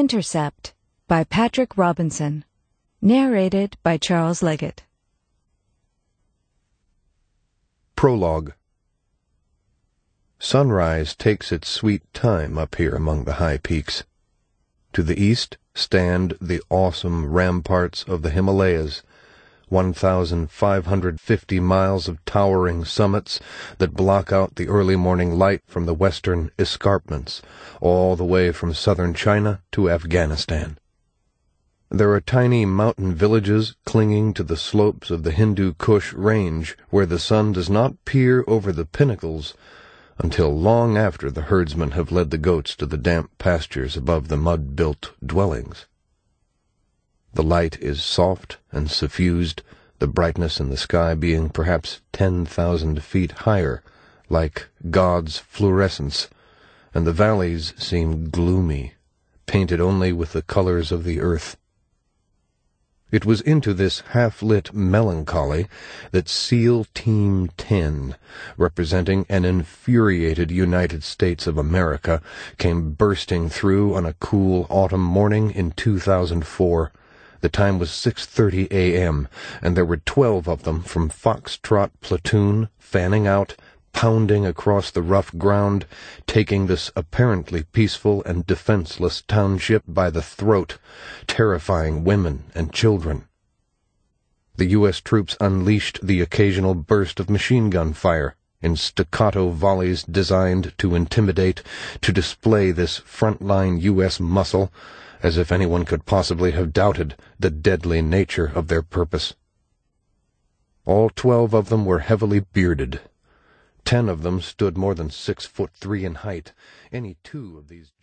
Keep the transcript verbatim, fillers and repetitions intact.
Intercept by Patrick Robinson. Narrated by Charles Leggett. Prologue. Sunrise takes its sweet time up here among the high peaks. To the east stand the awesome ramparts of the Himalayas, one thousand five hundred fifty miles of towering summits that block out the early morning light from the western escarpments, all the way from southern China to Afghanistan. There are tiny mountain villages clinging to the slopes of the Hindu Kush range, where the sun does not peer over the pinnacles until long after the herdsmen have led the goats to the damp pastures above the mud-built dwellings. The light is soft and suffused, the brightness in the sky being perhaps ten thousand feet higher, like God's fluorescence, and the valleys seem gloomy, painted only with the colors of the earth. It was into this half-lit melancholy that SEAL Team ten, representing an infuriated United States of America, came bursting through on a cool autumn morning in two thousand four. The time was six thirty a m, and there were twelve of them from Foxtrot Platoon, fanning out, pounding across the rough ground, taking this apparently peaceful and defenseless township by the throat, terrifying women and children. The U S troops unleashed the occasional burst of machine gun fire, in staccato volleys designed to intimidate, to display this frontline U S muscle, as if anyone could possibly have doubted the deadly nature of their purpose. All twelve of them were heavily bearded. Ten of them stood more than six foot three in height. Any two of these